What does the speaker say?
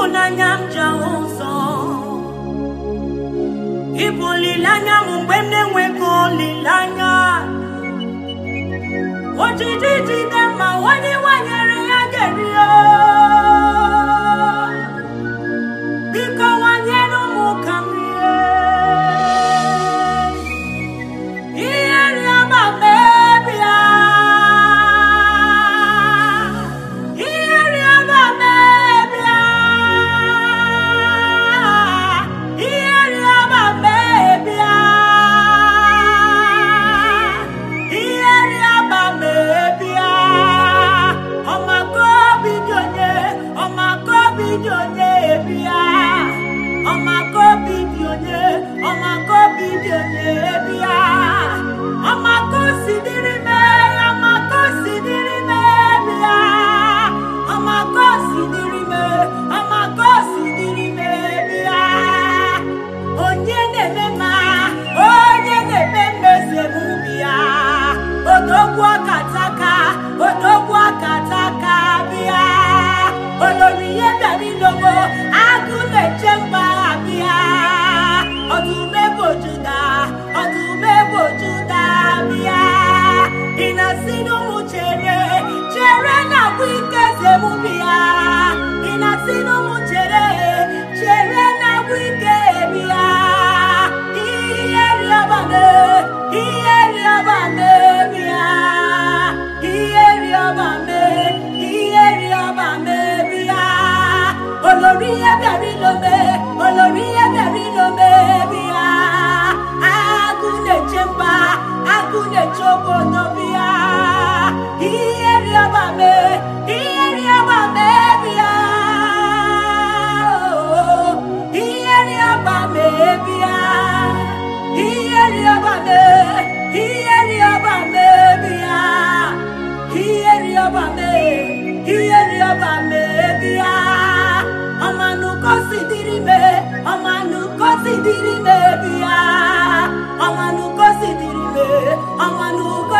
ịhụnanya m ji ahụ ụzọ ịbụ olileanya m mgbe m na-enweghị olileanya ojiji jide ma onye nwanyere ya ga-eri biko nwanyere ụmụ ka m rie ihe rịọba mebia ihe rịọba mebia ihe rịọba mebia ihe rịọba mebia ọmako bidonye bia ọmako bidonye bia ọmako sidiri me bia ọmako sidiri me bia onye na-eme mmeze m bịa odogwu akataka bịa olori ihe bịara ilogo agụ na-eche mba bịa ọdụm ebo Juda bịa ị na-asị n'ụmụ chere na agwụ ike eze m bịa ị na-asị n'ụmụ chere na agwụ ike bịa ihe rịọba me bịa ihe rịọba me bịa olori ihe bịara ilome bịa agụ na-eche mba agụ na-eche obodo bịa ihe rịọba me bịa ihe rịọba me bịa ihe rịọba me bịa ihe rịọba me bịa ọmanụkọ sidiri me bịa ọmanụkọ